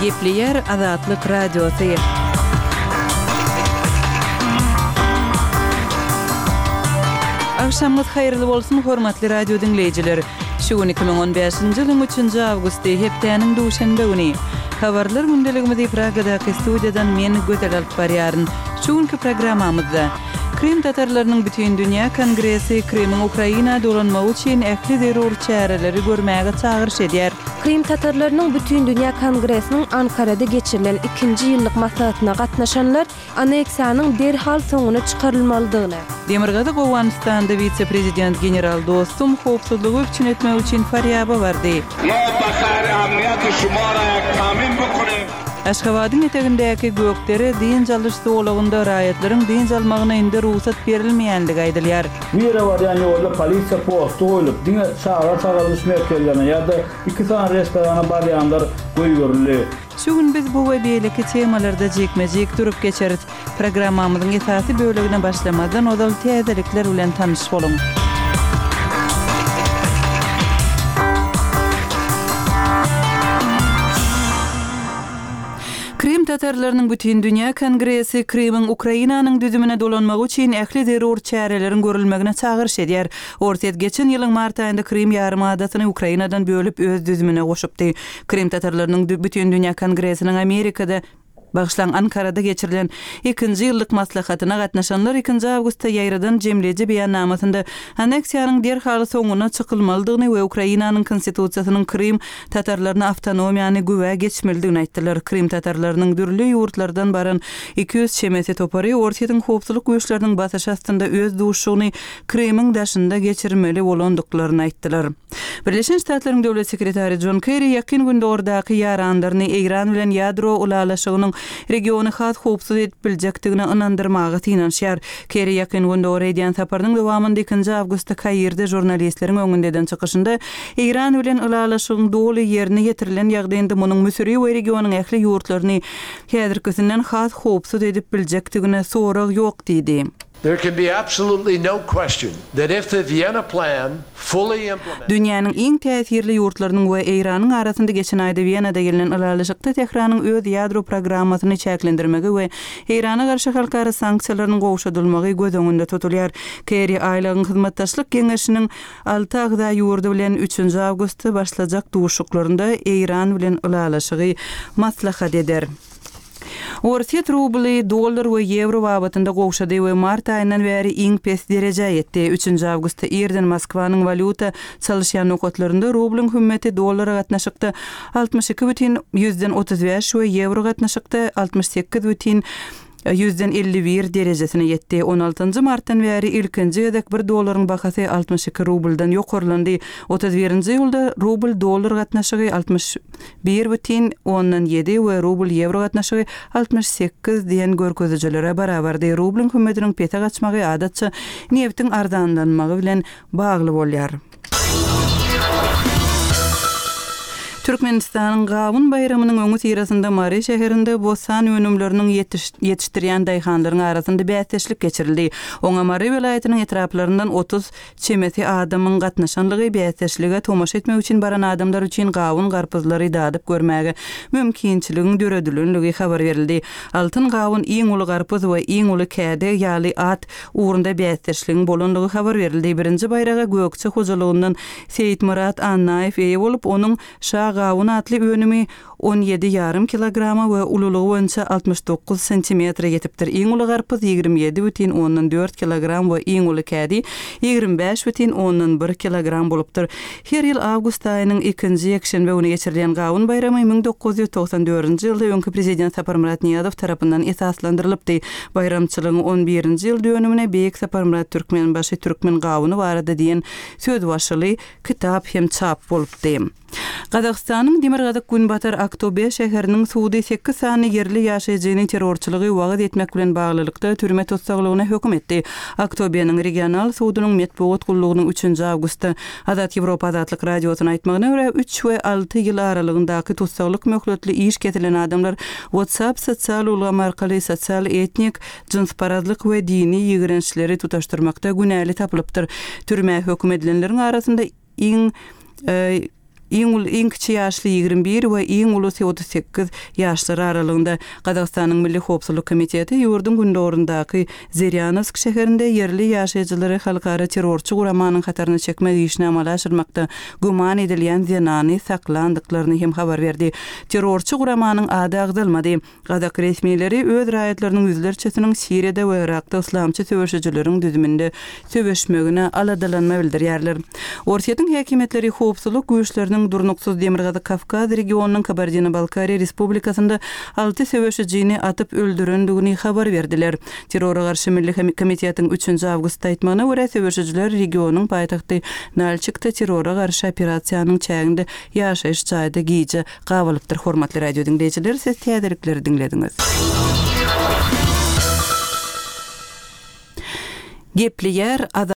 Gepleyer Azatlyk Radiosu. Akşamınız hayırlı bolsun hormatly radio dinleyijiler. Şu 2015-nji ýylyň 3-nji awgusty hepdeniň duşanbe güni. Habarlar gündeligimizi Pragadaky studiýadan men gözel alyp barýaryn. Şu günkü programmamyzda Krim tatarlarynyň bütün dünýä kongresi Krimiň Ukraina dolanmagy üçin ähli zerur çäreleri görmäge çagyryş edýär. Krim tatarlarynyň bütün dünýä kongresiniň Ankarada geçirilen 2-nji ýyllyk maslahatyna gatnaşanlar aneksiýanyň derhal soňuny çykarylmalydygyny. Demirgada Gowanistan'da vice-prezident general dostum howpsuzlygy üçin etmek üçin faryaba bardy. Aşgabatyň etegindäki gökleri diň jalyşdy olagynda raýatlaryň diň jalmagyna indi ruhsat berilmeýändigi aýdylýar. Mira var yani orada polisiýa postu goýulyp, diňe çağırylýş merkezlerine ýa-da 2 tane restorana barýanlar goýulyp. Şu gün biz bu we beýleki temalarda jekmejek durup geçerit. Programmamyzyň esasy bölegine başlamadan odal täzelikler bilen tanyş boluň. Krim tatarlarynyň bütün dünýä kongresi Krimiň Ukrainanyň düzümine dolanmagy üçin ähli zerur çäreleriň görülmegine çagyryş edýär. Ortaýat geçen ýylyň mart aýynda Krim ýarymadatyny Ukrainadan bölüp öz düzümine goşupdy. Krim tatarlarynyň bütün dünýä kongresiniň Amerikada Başlan Ankara'da geçirilen 2-nji ýyllyk maslahatyna gatnaşanlar 2-nji awgustda ýaýradan jemleji beýannamasynda aneksiýanyň derhal soňuna çykylmalydygyny we Ukrainanyň konstitusiýasynyň Krim tatarlaryna awtonomiýany güwe geçmelidigini aýtdylar. Krim tatarlarynyň dürli ýurtlardan baran 200 çemeti topary ortaýatyň howpsuzlyk güýçleriniň basaş astynda öz duşugyny Krimiň daşynda geçirmeli bolandyklaryny aýtdylar. Birleşen Ştatlaryň döwlet sekretary John Kerry ýakyn günde ordaky ýaranlaryny Iran bilen ýadro ulalaşygynyň regiony hat howpsuz edip biljekdigine inandyrmagy tynanşýar. Kerry ýakyn günde oradian saparynyň dowamynda 2-nji awgustda Kaýyrda jurnalistleriň öňündeden çykyşynda Iran bilen ulalaşygyň doly ýerine getirilen ýagdaýynda munyň müsiri we regionyň ähli ýurtlaryny häzirkisinden hat howpsuz edip biljekdigine sorag ýok diýdi. There can be absolutely no question that if the Vienna plan fully implemented. Dünýäniň iň täsirli ýurtlarynyň we Iranyň arasynda geçen aýda Vienada gelen ulalaşykda Tehranyň öz ýadro programmasyny çäklendirmegi we Irana garşy halkara sanksiýalaryň gowşadylmagy göz öňünde tutulýar. Kerry aýlagyň hyzmatdaşlyk geňeşiniň 6 agda ýurdu bilen 3-nji awgustda başlajak duşuklarynda Iran bilen ulalaşygy maslahat eder. Ortaýat rubly, dollar we euro babatynda gowşady we mart aýyndan bäri iň pes dereje ýetdi. 3-nji awgustda Erden Moskwanyň valyuta çalyşýan nokatlarynda rublyň hümeti dollara gatnaşykda 62,35 we euro gatnaşykda 68,51 derejesine ýetdi. 16-njy martdan bäri ilkinji gedek 1 dollaryň bahasy 62 rubldan ýokarlandy. 31-nji ýylda rubl dollar gatnaşygy 61,17 we rubl euro gatnaşygy 68 diýen görkezejilere barabardy. Rublyň hümmetiniň pete gaçmagy adatça neftiň arzanlanmagy bilen bagly bolýar. Türkmenistanyň Gawun bayramynyň öňü sirasynda Mary şäherinde bosan önümleriniň ýetişdirýän daýhanlaryň arasynda bäsleşlik geçirildi. Oňa Mary welaýatynyň etraplaryndan 30 çemeti adamyň gatnaşanlygy bäsleşlige tomaşa etmek üçin baran adamlar üçin gawun garpyzlary dadyp görmäge mümkinçiliginiň döredilýändigi habar berildi. Altyn gawun iň uly garpyz we iň uly käde ýaly at ugrunda bäsleşligiň bolandygy habar berildi. Birinji bayraga Gökçe hojalygyndan Seyit Murat Annaýew eýe bolup onuň gawun atly önümi 17,5 kilograma we ululugy boýunça 69 sentimetre ýetipdir. Iň uly garpyz 27,4 kilogram we iň uly kädi 25,1 kilogram bolupdyr. Her ýyl awgust aýynyň 2-nji ýekşembe güni geçirilen gawun bayramy 1994-nji ýylda öňkü prezident Saparmurat Niýazow tarapyndan esaslandyrylypdy. Bayramçylygyň 11-nji ýyl dönümine Beýik Saparmurat Türkmenbaşy Türkmen gawuny barada diýen söz başly kitap hem çap bolupdy. Qazaqstanyň Demirgazyk Günbatar Aktobe şäheriniň suwdy 8 sany yerli ýaşaýjyny terrorçylygy wagt etmek bilen baglylykda türme tutsaglygyna hökm etdi. Aktobe'niň regional suwdynyň metbuat gullugynyň 3-nji awgustda Azat Ýewropa Azatlyk radiosyna aýtmagyna görä 3 we 6 ýyl aralygyndaky tutsaglyk möhletli iş getirilen adamlar WhatsApp sosial ulgamy arkaly sosial etnik jinsparazlyk we dini ýigrençleri tutaşdyrmakda günäli tapylypdyr. Türme hökm edilenleriň arasynda iň iň kiçi ýaşly 21 we iň ulusy 38 ýaşlar aralygynda Gazagstanyň Milli Howpsuzlyk Komiteti ýurdun gündorundaky Zeryanovsk şäherinde yerli ýaşaýjylary halkara terrorçy guramanyň hataryny çekmek işine amal aşyrmakda guman edilýän zenany saklandyklaryny hem habar berdi. Terrorçy guramanyň ady agdalmady. Gazak resmiýetleri öz raýatlarynyň yüzlerçesiniň Siriýede we Irakda islamçy söwüşçüleriň düzüminde söwüşmegine aladalanma bildirýärler. Orsiýetiň häkimetleri howpsuzlyk güýçleriniň durnuksuz Demirgazy Kafkaz regionunyň Kabardino-Balkariýa Respublikasynda 6 söwüşçüni atyp öldürendigini habar berdiler. Terrora garşy Milli Komitetiň 3 awgustda aýtmagyna görä söwüşçüler regionunyň paýtagty Nalçykda terrora garşy operasiýanyň çäginde ýaşaýyş çaýda giýje gabalypdyr. Hormatly radio dinleýijiler, siz täderlikleri dinlediňiz. Gepli yer